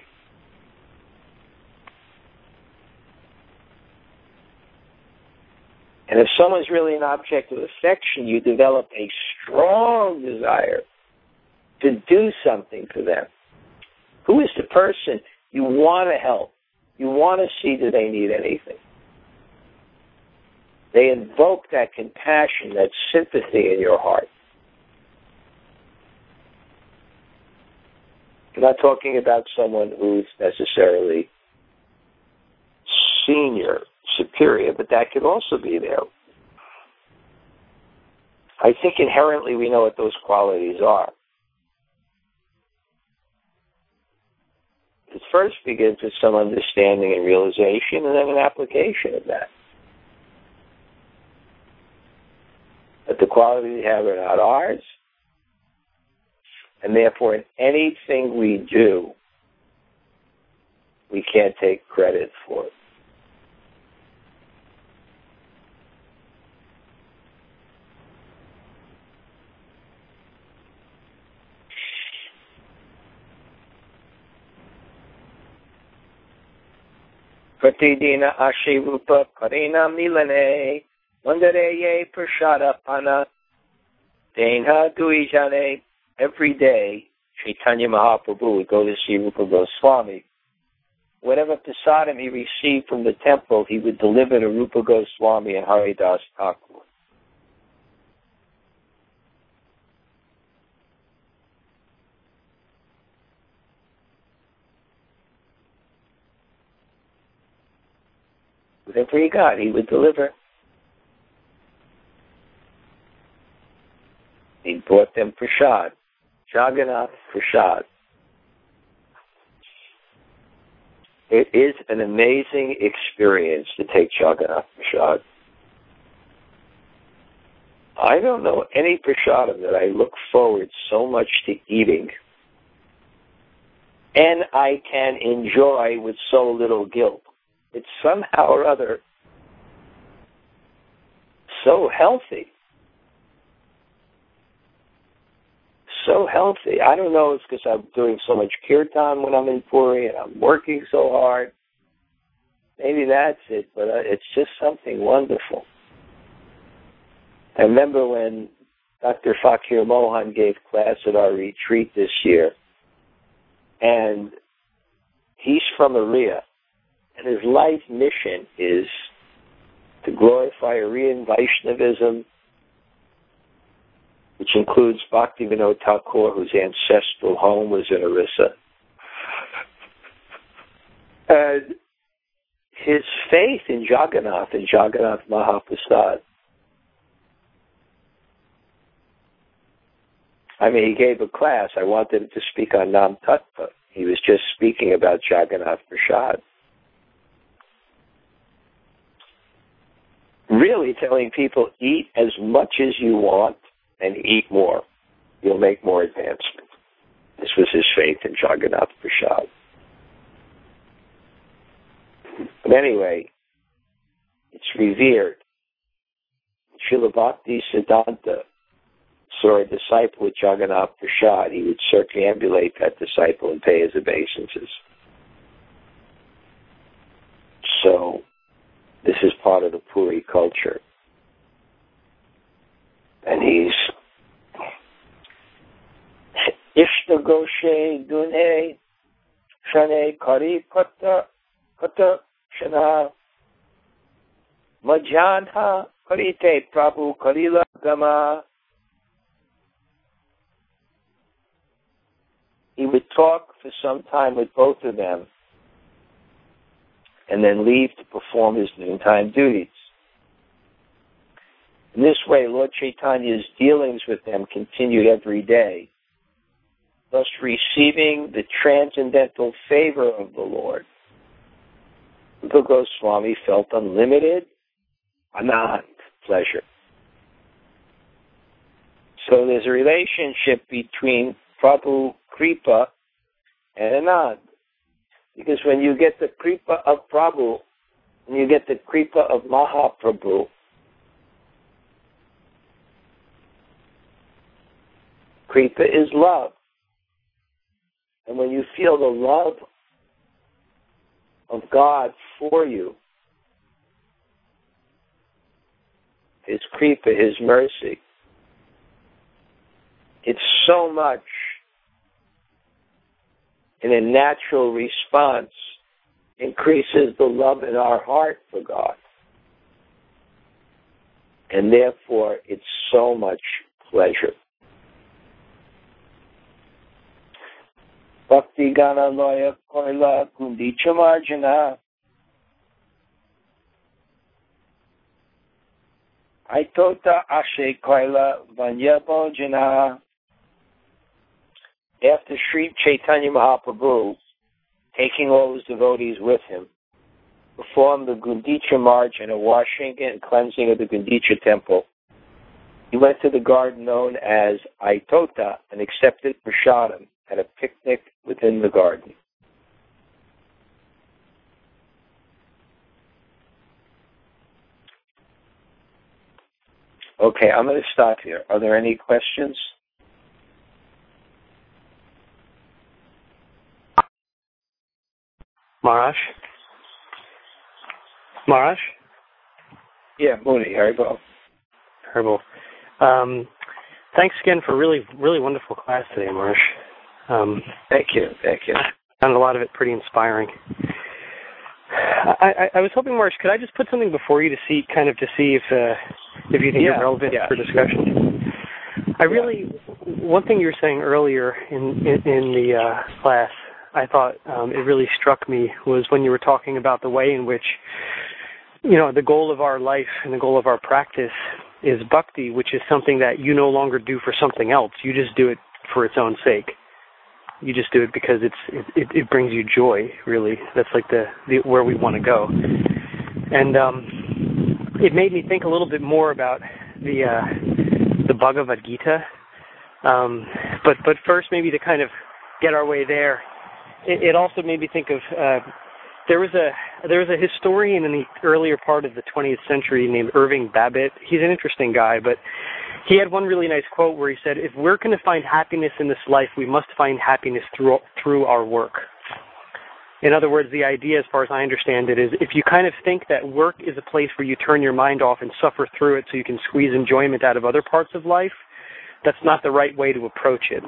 And if someone's really an object of affection, you develop a strong desire to do something for them. Who is the person you want to help? You want to see that they need anything. They invoke that compassion, that sympathy in your heart. I'm not talking about someone who's necessarily senior, superior, but that could also be there. I think inherently we know what those qualities are. It first begins with some understanding and realization, and then an application of that. But the qualities we have are not ours, and therefore in anything we do, we can't take credit for it. Pratidina Ashirupa Karina Milane Mandareye Prashada Pana Denha Duijane. Every day, Chaitanya Mahaprabhu would go to see Rupa Goswami. Whatever prasadam he received from the temple, he would deliver to Rupa Goswami and Haridas Thakur. Whatever he got, he would deliver. He brought them prasad, Jagannath prasad. It is an amazing experience to take Jagannath prasad. I don't know any prasadam that I look forward so much to eating, and I can enjoy with so little guilt. It's somehow or other so healthy. So healthy. I don't know, it's because I'm doing so much kirtan when I'm in Puri and I'm working so hard. Maybe that's it, but uh, it's just something wonderful. I remember when Doctor Fakir Mohan gave class at our retreat this year, and he's from Ariya, and his life mission is to glorify Aryan Vaishnavism, which includes Bhaktivinoda Thakur, whose ancestral home was in Orissa. And his faith in Jagannath and Jagannath Mahaprasad. I mean, he gave a class. I wanted him to speak on Nam Tattva. He was just speaking about Jagannath Prasad. Really telling people, eat as much as you want and eat more. You'll make more advancement. This was his faith in Jagannath Prasad. But anyway, it's revered. Srila Bhakti Siddhanta saw a disciple with Jagannath Prasad. He would circumambulate that disciple and pay his obeisances. So, this is part of the Puri culture. And he's Ishta Goshe Dune Shane Kari Kata Kata Shana Majanha Karite Prabhu Karila Gama. He would talk for some time with both of them and then leave to perform his noontime duties. In this way, Lord Chaitanya's dealings with them continued every day, thus receiving the transcendental favor of the Lord. Rupa Goswami felt unlimited, anand, pleasure. So there's a relationship between Prabhu Kripa and Anand. Because when you get the Kripa of Prabhu, and you get the Kripa of Mahaprabhu, Kripa is love. And when you feel the love of God for you, His Kripa, His mercy, it's so much in a natural response, increases the love in our heart for God. And therefore, it's so much pleasure. Bhakti Gana Loya Koila Kundicha Marjana Aitota Ashe Koila Vanya Bhojana. After Sri Chaitanya Mahaprabhu, taking all his devotees with him, performed the Gundicha Marjana, washing and cleansing of the Gundicha temple, he went to the garden known as Aitota and accepted prasadam at a picnic within the garden. Okay, I'm going to stop here. Are there any questions? Maharaj? Maharaj? Yeah, Muni, Haribol. Haribol. Um, thanks again for a really, really wonderful class today, Maharaj. Um, thank you, thank you. I found a lot of it pretty inspiring. I, I, I was hoping, Maharaj, could I just put something before you to see, kind of to see if uh, if you think yeah, it's relevant yeah. for discussion? I really, yeah. One thing you were saying earlier in, in, in the uh, class, I thought um, it really struck me was when you were talking about the way in which, you know, the goal of our life and the goal of our practice is bhakti, which is something that you no longer do for something else. You just do it for its own sake. You just do it because it's it, it brings you joy, really. That's like the, the where we want to go. And um, it made me think a little bit more about the uh, the Bhagavad Gita. Um, but but first, maybe to kind of get our way there, it, it also made me think of uh, there was a there was a historian in the earlier part of the twentieth century named Irving Babbitt. He's an interesting guy, but he had one really nice quote where he said, "If we're going to find happiness in this life, we must find happiness through through our work." In other words, the idea, as far as I understand it, is if you kind of think that work is a place where you turn your mind off and suffer through it so you can squeeze enjoyment out of other parts of life, that's not the right way to approach it.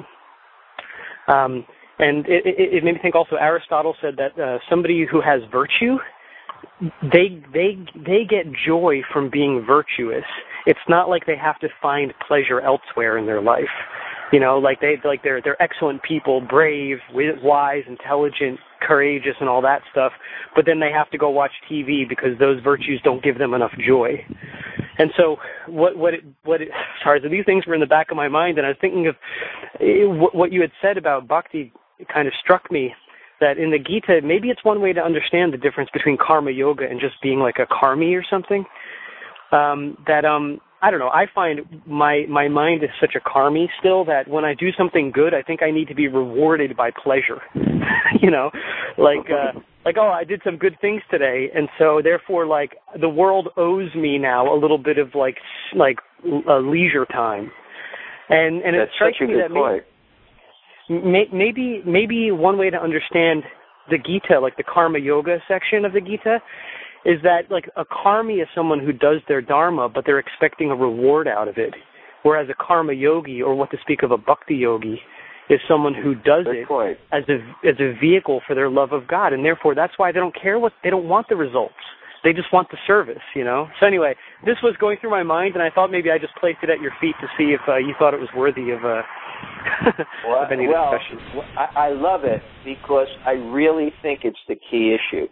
Um, and it, it, it made me think also, Aristotle said that uh, somebody who has virtue, they they they get joy from being virtuous. It's not like they have to find pleasure elsewhere in their life. You know, like they like they're they're excellent people, brave, wise, intelligent, courageous, and all that stuff. But then they have to go watch T V because those virtues don't give them enough joy. And so, what what it, what it, sorry, so these things were in the back of my mind, and I was thinking of it, what you had said about bhakti. It kind of struck me that in the Gita, maybe it's one way to understand the difference between karma yoga and just being like a karmi or something. Um, that um. I don't know, I find my, my mind is such a karmi still that when I do something good, I think I need to be rewarded by pleasure. you know, like, uh, like, oh, I did some good things today. And so therefore, like, the world owes me now a little bit of like, like, uh, leisure time. And, and That's it strikes such a me good that point. May, maybe, maybe one way to understand the Gita, like the karma yoga section of the Gita, is that like a karmi is someone who does their dharma, but they're expecting a reward out of it. Whereas a karma yogi, or what to speak of a bhakti yogi, is someone who does Good it point. as a as a vehicle for their love of God, and therefore that's why they don't care what they don't want the results. They just want the service, you know. So anyway, this was going through my mind, and I thought maybe I just placed it at your feet to see if uh, you thought it was worthy of, uh, well, of any well, discussion. I, I love it because I really think it's the key issue.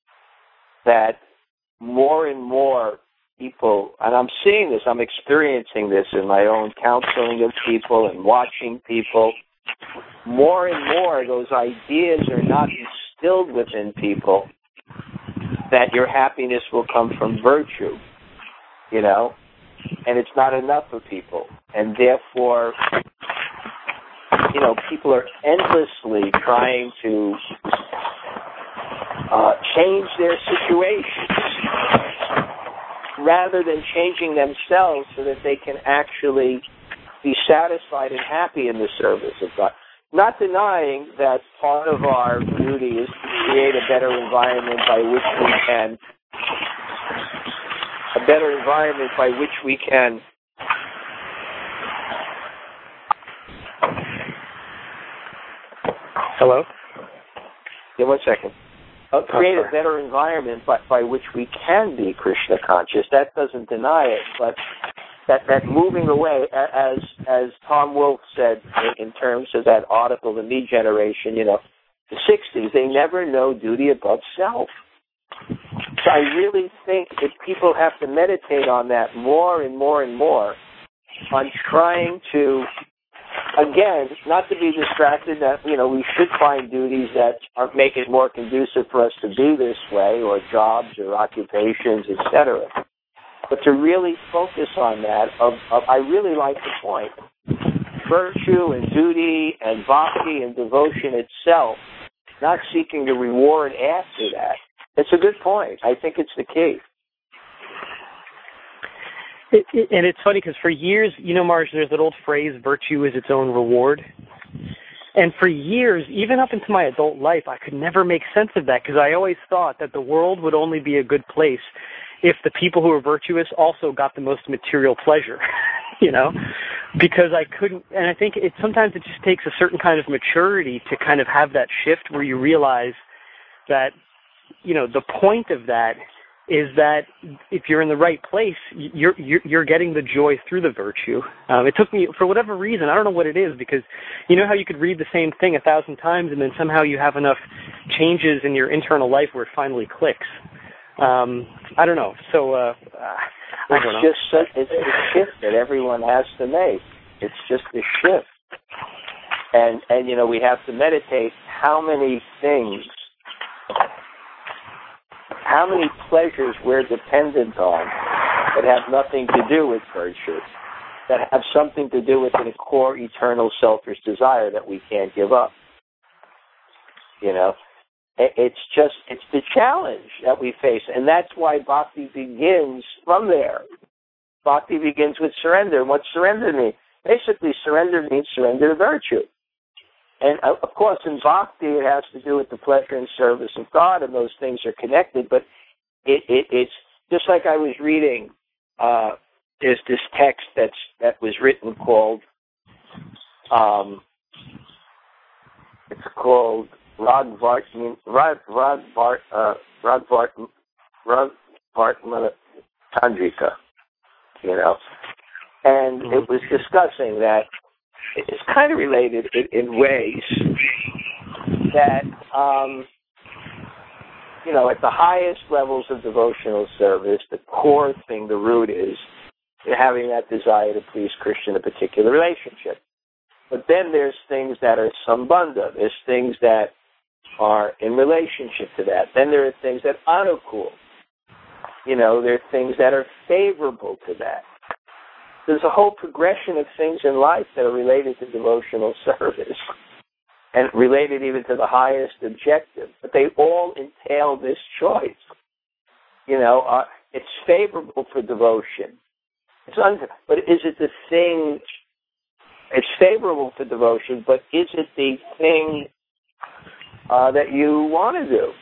That more and more people, and I'm seeing this, I'm experiencing this in my own counseling of people and watching people, more and more those ideas are not instilled within people that your happiness will come from virtue, you know, and it's not enough for people. And therefore, you know, people are endlessly trying to Uh, change their situations rather than changing themselves so that they can actually be satisfied and happy in the service of God. Not denying that part of our duty is to create a better environment by which we can, a better environment by which we can Hello? Yeah, one second. Uh, create a better environment by, by which we can be Krishna conscious. That doesn't deny it, but that, that moving away, as as Tom Wolfe said in, in terms of that article, The Me Generation, you know, the sixties, they never know duty above self. So I really think that people have to meditate on that more and more and more, on trying to, again, not to be distracted that, you know, we should find duties that are, make it more conducive for us to be this way, or jobs or occupations, et cetera. But to really focus on that, of, of I really like the point. Virtue and duty and bhakti and devotion itself, not seeking the reward after that. It's a good point. I think it's the key. It, it, and it's funny because for years, you know, Marge, there's that old phrase, virtue is its own reward. And for years, even up into my adult life, I could never make sense of that because I always thought that the world would only be a good place if the people who were virtuous also got the most material pleasure, you know, because I couldn't, and I think it sometimes it just takes a certain kind of maturity to kind of have that shift where you realize that, you know, the point of that is that if you're in the right place, you're you're, you're getting the joy through the virtue. Um, it took me, for whatever reason, I don't know what it is, because you know how you could read the same thing a thousand times and then somehow you have enough changes in your internal life where it finally clicks. Um, I don't know. So uh, I it's don't know. just such, it's a shift that everyone has to make. It's just a shift, and and you know we have to meditate how many things. How many pleasures we're dependent on that have nothing to do with virtue, that have something to do with a core eternal selfish desire that we can't give up. You know, it's just, it's the challenge that we face, and that's why bhakti begins from there. Bhakti begins with surrender. And what surrender means? Basically, surrender means surrender to virtue. And, of course, in bhakti, it has to do with the pleasure and service of God, and those things are connected. But it, it, it's just like I was reading, uh, there's this text that's that was written called Um, it's called Ragvartman, Rag, Ragvart, uh, Ragvart, Ragvartman Tandrika, you know. And mm-hmm. it was discussing that it's kind of related in, in ways that, um, you know, at the highest levels of devotional service, the core thing, the root is having that desire to please Krishna in a particular relationship. But then there's things that are sambandha. There's things that are in relationship to that. Then there are things that anukul. You know, there are things that are favorable to that. There's a whole progression of things in life that are related to devotional service and related even to the highest objective. But they all entail this choice. You know, uh, it's favorable for devotion. It's un- but is it the thing? It's favorable for devotion, but is it the thing uh, that you want to do?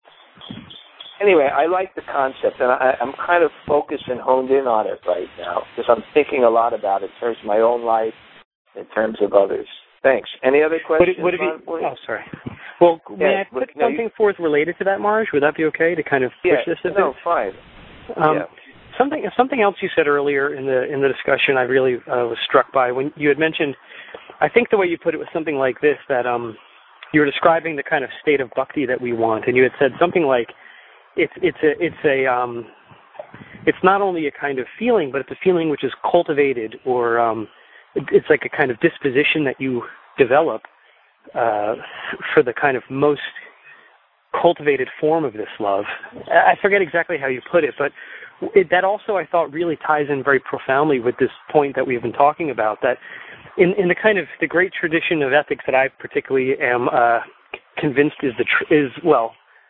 Anyway, I like the concept, and I, I'm kind of focused and honed in on it right now because I'm thinking a lot about it in terms of my own life, in terms of others. Thanks. Any other questions? Would it, would it be, oh, sorry. Well, yeah, may I put no, something you, forth related to that, Marge? Would that be okay to kind of push yeah, this a bit? No, fine. Um, yeah. Something something else you said earlier in the in the discussion I really uh, was struck by when you had mentioned, I think the way you put it was something like this, that um, you were describing the kind of state of bhakti that we want, and you had said something like, it's it's a it's a um, it's not only a kind of feeling, but it's a feeling which is cultivated, or um, it's like a kind of disposition that you develop uh, for the kind of most cultivated form of this love. I forget exactly how you put it, but it, that also I thought really ties in very profoundly with this point that we've been talking about, that in, in the kind of the great tradition of ethics that I particularly am uh, convinced is the tr- is well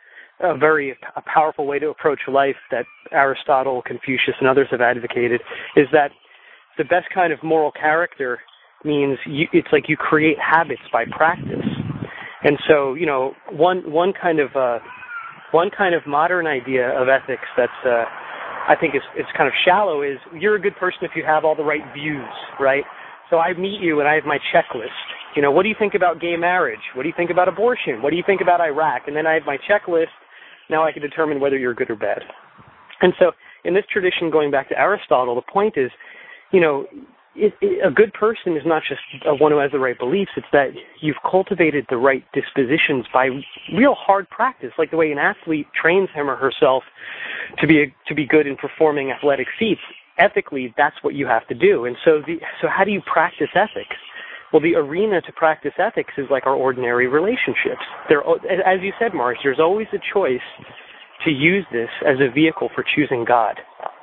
a very a powerful way to approach life that Aristotle, Confucius, and others have advocated, is that the best kind of moral character means you, it's like you create habits by practice. And so, you know, one one kind of uh, one kind of modern idea of ethics that's uh, I think is it's kind of shallow is you're a good person if you have all the right views, right? So I meet you and I have my checklist. You know, what do you think about gay marriage? What do you think about abortion? What do you think about Iraq? And then I have my checklist. Now I can determine whether you're good or bad. And so in this tradition, going back to Aristotle, the point is, you know, it, it, a good person is not just a one who has the right beliefs. It's that you've cultivated the right dispositions by real hard practice, like the way an athlete trains him or herself to be a, to be good in performing athletic feats. Ethically, that's what you have to do. And so, the, so how do you practice ethics? Well, the arena to practice ethics is like our ordinary relationships. There, as you said, Marge, there's always a choice to use this as a vehicle for choosing God.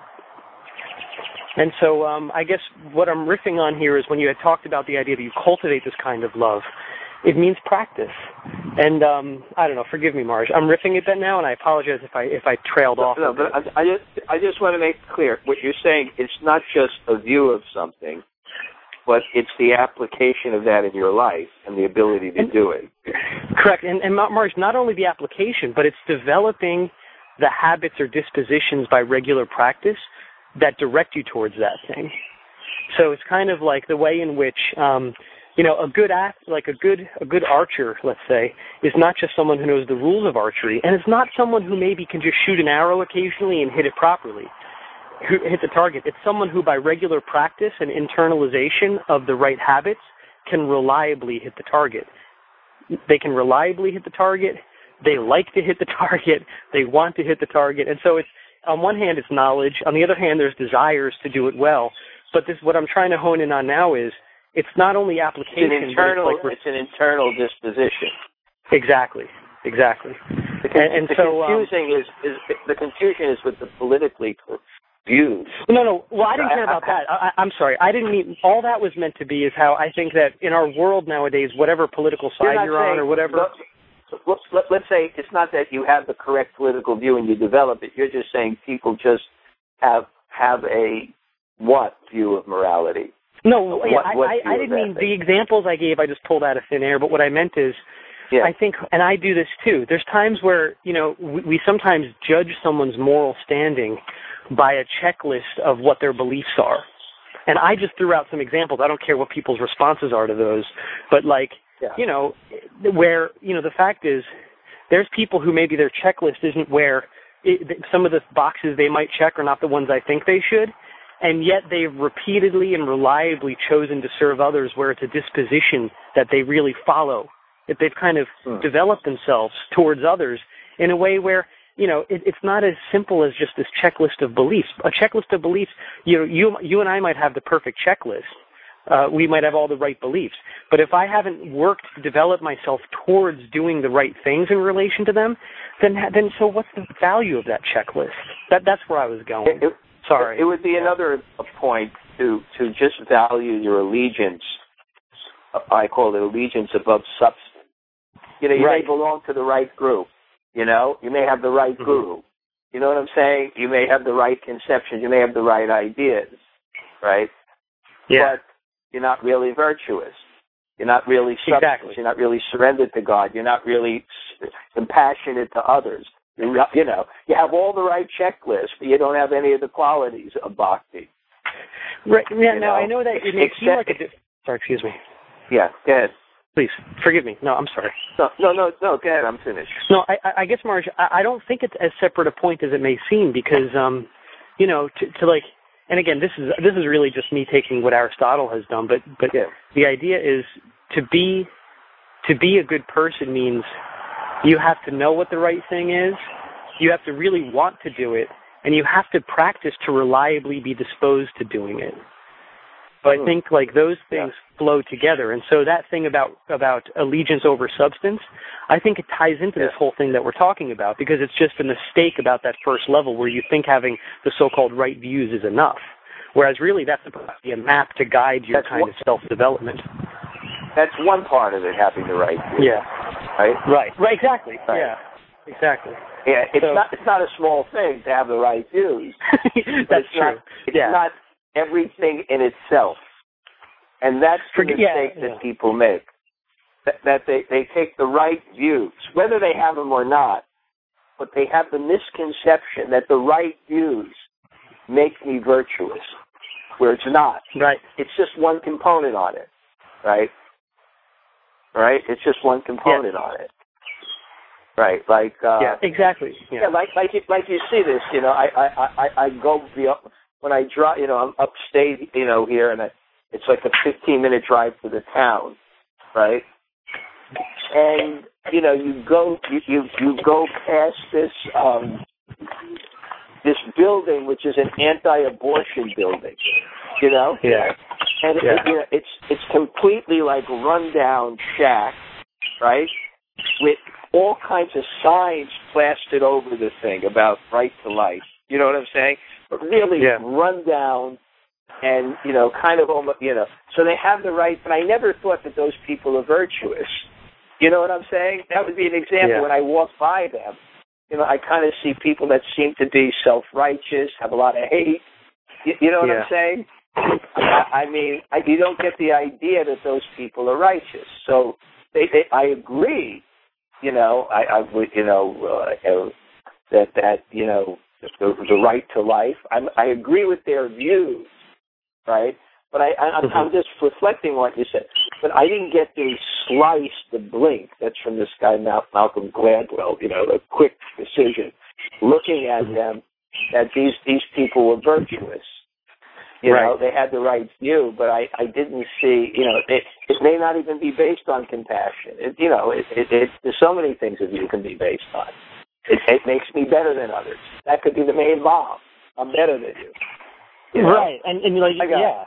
And so um, I guess what I'm riffing on here is when you had talked about the idea that you cultivate this kind of love, it means practice. And um, I don't know, forgive me, Marge. I'm riffing a bit now, and I apologize if I if I trailed no, off. No, but I, I just I just want to make clear what you're saying. It's not just a view of something, but it's the application of that in your life and the ability to and, do it. Correct. And, and Marge, not only the application, but it's developing the habits or dispositions by regular practice that direct you towards that thing. So it's kind of like the way in which, um, you know, a good act, like a good a good archer, let's say, is not just someone who knows the rules of archery, and it's not someone who maybe can just shoot an arrow occasionally and hit it properly, who hit the target. It's someone who, by regular practice and internalization of the right habits, can reliably hit the target. They can reliably hit the target. They like to hit the target. They want to hit the target. And so it's, on one hand, it's knowledge. On the other hand, there's desires to do it well. But this, what I'm trying to hone in on now is it's not only application. It's an internal, but it's, like, it's an internal disposition. Exactly. Exactly. The, con- and, and the so, confusing um, is, is the confusion is with the politically views. No, no. Well, I didn't care about that. I, I'm sorry. I didn't mean. All that was meant to be is how I think that in our world nowadays, whatever political side you're, you're on or whatever. Let, let, let's say it's not that you have the correct political view and you develop it. You're just saying people just have have a what view of morality? No, what, yeah, what I, I, I didn't mean thing? The examples I gave. I just pulled out of thin air. But what I meant is, yeah. I think, and I do this too. There's times where you know we, we sometimes judge someone's moral standing by a checklist of what their beliefs are. And I just threw out some examples. I don't care what people's responses are to those. But, like, yeah. you know, where, you know, the fact is there's people who maybe their checklist isn't where it, some of the boxes they might check are not the ones I think they should. And yet they've repeatedly and reliably chosen to serve others where it's a disposition that they really follow, that they've kind of hmm. developed themselves towards others in a way where, you know, it, it's not as simple as just this checklist of beliefs. A checklist of beliefs, you know, you, you and I might have the perfect checklist. Uh, we might have all the right beliefs. But if I haven't worked to develop myself towards doing the right things in relation to them, then then so what's the value of that checklist? That That's where I was going. It, it, Sorry. It would be another point to, to just value your allegiance. I call it allegiance above substance. You know, you right. may belong to the right group. You know, you may have the right mm-hmm. guru. You know what I'm saying? You may have the right conceptions. You may have the right ideas, right? Yeah. But you're not really virtuous. You're not really substance. Exactly. You're not really surrendered to God. You're not really compassionate to others. You know, you have all the right checklists, but you don't have any of the qualities of bhakti. Right. Yeah. Now I know that it may feel like a. Di- sorry. Excuse me. Yeah. Go ahead. Please forgive me. No, I'm sorry. No, no, no, no. Go ahead. I'm finished. No, I, I guess, Marge, I, I don't think it's as separate a point as it may seem because, um, you know, to, to like, and again, this is this is really just me taking what Aristotle has done, but but yeah. the idea is to be to be a good person means. You have to know what the right thing is, you have to really want to do it, and you have to practice to reliably be disposed to doing it. So I think, like, those things yeah. flow together. And so that thing about, about allegiance over substance, I think it ties into yeah. this whole thing that we're talking about, because it's just a mistake about that first level where you think having the so-called right views is enough, whereas really that's supposed to be a map to guide your that's kind one, of self-development. That's one part of it, having the right views. Yeah. Right? Right. Right. Exactly. Right. Yeah. Exactly. Yeah. It's so, not. It's not a small thing to have the right views. That's it's true. Not, it's yeah. not everything in itself, and that's the Forget, mistake yeah, that yeah. people make. That, that they they take the right views, whether they have them or not, but they have the misconception that the right views make me virtuous, where it's not. Right. It's just one component on it. Right. Right? It's just one component yeah. on it. Right, like uh, yeah, exactly. Yeah, yeah like like you, like you see this, you know. I I I, I go the, when I drive, you know, I'm upstate, you know, here, and I, it's like a fifteen minute drive to the town, right? And you know, you go you you, you go past this um, this building, which is an anti-abortion building, you know. Yeah. And yeah. it, you know, it's it's completely like rundown shack, right? With all kinds of signs plastered over the thing about right to life. You know what I'm saying? But really yeah. rundown and, you know, kind of almost, you know. So they have the right, but I never thought that those people are virtuous. You know what I'm saying? That would be an example yeah. when I walk by them. You know, I kind of see people that seem to be self-righteous, have a lot of hate. You, you know what yeah. I'm saying? I, I mean, I, you don't get the idea that those people are righteous. So they, they, I agree, you know, I, I would, you know, uh, that that you know the, the right to life. I'm, I agree with their views, right? But I, I, mm-hmm. I'm just reflecting on what you said. But I didn't get the slice, the blink. That's from this guy Malcolm Gladwell. You know, a quick decision, looking at mm-hmm. them, that these these people were virtuous. You right. know, they had the right view, but I, I didn't see, you know, it, it may not even be based on compassion. It, you know, it, it, it, there's so many things that you can be based on. It, it makes me better than others. That could be the main bomb. I'm better than you. You know? Right, and, and like, yeah.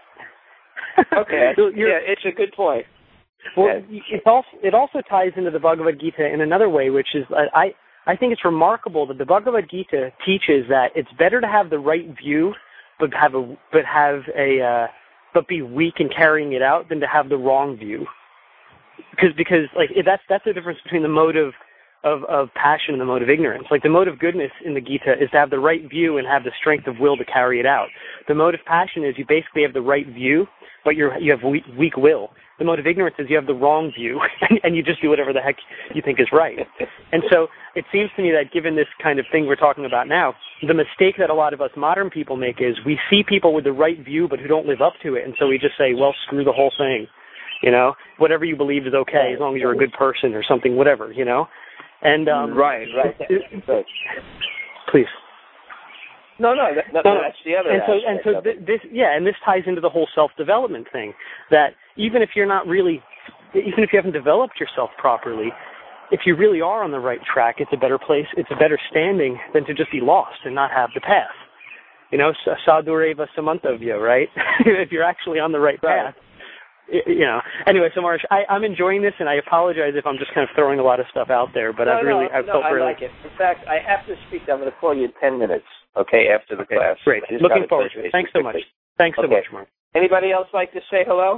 Okay, yeah, it's a good point. Well, it also, it also ties into the Bhagavad Gita in another way, which is, I, I think it's remarkable that the Bhagavad Gita teaches that it's better to have the right view but have a but have a uh, but be weak in carrying it out than to have the wrong view, because because like that's that's the difference between the mode of, of of passion and the mode of ignorance. Like the mode of goodness in the Gita is to have the right view and have the strength of will to carry it out. The mode of passion is you basically have the right view, but you're you have weak, weak will, the mode of ignorance is you have the wrong view, and you just do whatever the heck you think is right. And so it seems to me that given this kind of thing we're talking about now, the mistake that a lot of us modern people make is we see people with the right view but who don't live up to it, and so we just say, well, screw the whole thing. You know, whatever you believe is okay as long as you're a good person or something, whatever, you know. And um, Right, right. It, please. No, no, that, no, no, that's the other. And so, and so th- this, yeah, and this ties into the whole self-development thing. That even if you're not really, even if you haven't developed yourself properly, if you really are on the right track, it's a better place, it's a better standing than to just be lost and not have the path. You know, sadhureva samantavya, right? If you're actually on the right path. Right. You know. Anyway, so Marsh, I, I'm enjoying this, and I apologize if I'm just kind of throwing a lot of stuff out there, but no, I've really, no, I've no, felt I really. like it. In fact, I have to speak. I'm going to call you in ten minutes. Okay, after the Okay, class. great. Looking forward to it. Thanks so much. Thanks so okay. much, Mark. Anybody else like to say hello?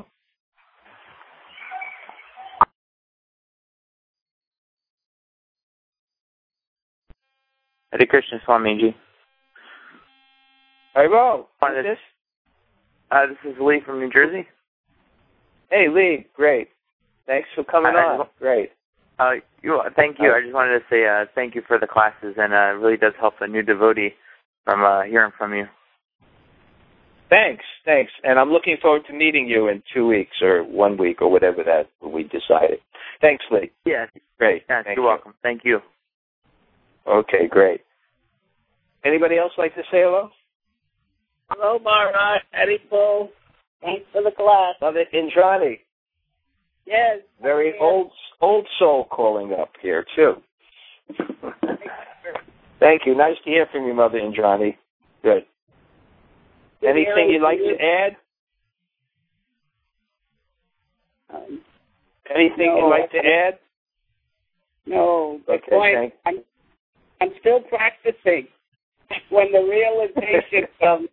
Hare Krishna, Swamiji. Hello. Who's this? Uh, this is Lee from New Jersey. Hey, Lee. Great. Thanks for coming I, on. I just, Great. Uh, you, thank you. I just wanted to say uh, thank you for the classes, and uh, it really does help a new devotee from uh, hearing from you. Thanks, thanks. And I'm looking forward to meeting you in two weeks or one week or whatever that we decided. Thanks, Lee. Yes. Great. Yes, Thank you're you. welcome. Thank you. Okay, great. Anybody else like to say hello? Hello, Maharaj. Hari Paul. Thanks for the class. Mother Indrani. Yes. Very yes. old old soul calling up here, too. Thank you. Nice to hear from you, Mother Indrani. Good. Good Anything you'd like you. to add? Um, Anything no, you'd like to add? No. The Okay, point, thank I'm, I'm still practicing. When the realization comes,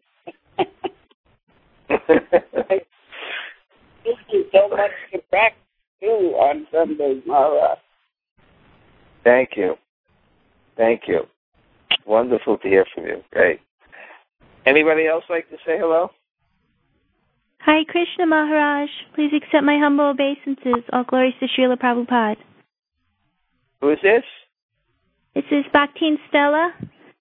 this is so much to practice too on Sundays, Maharaj. Thank you. Thank you. Wonderful to hear from you. Great. Anybody else like to say hello? Hi, Krishna Maharaj. Please accept my humble obeisances. All glories to Srila Prabhupada. Who is this? This is Bhaktin Stella.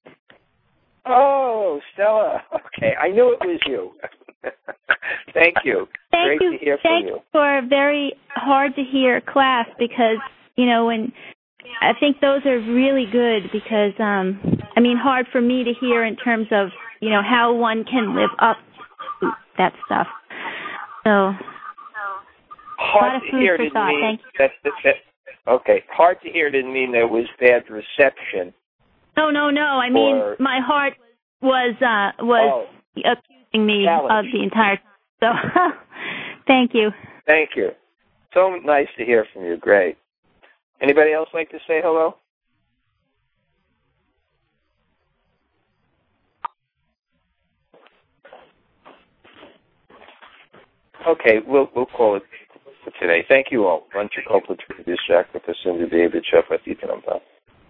Oh, Stella. Okay, I knew it was you. Thank you. Thank Great you. to hear from Thank you. you for a very hard to hear class because, you know, when I think those are really good because, um, I mean, hard for me to hear in terms of, you know, how one can live up to that stuff. So, Hard to hear didn't mean that, that, that. Okay, hard to hear didn't mean there was bad reception. No, no, no. I mean, or, my heart was uh, was oh, accusing me challenge. of the entire time. So, thank you. Thank you. So nice to hear from you. Great. Anybody else like to say hello? Okay, we'll we'll call it for today. Thank you all. Vancha Kalpa Trivya Shakra Pasindu David Chafatitanamba.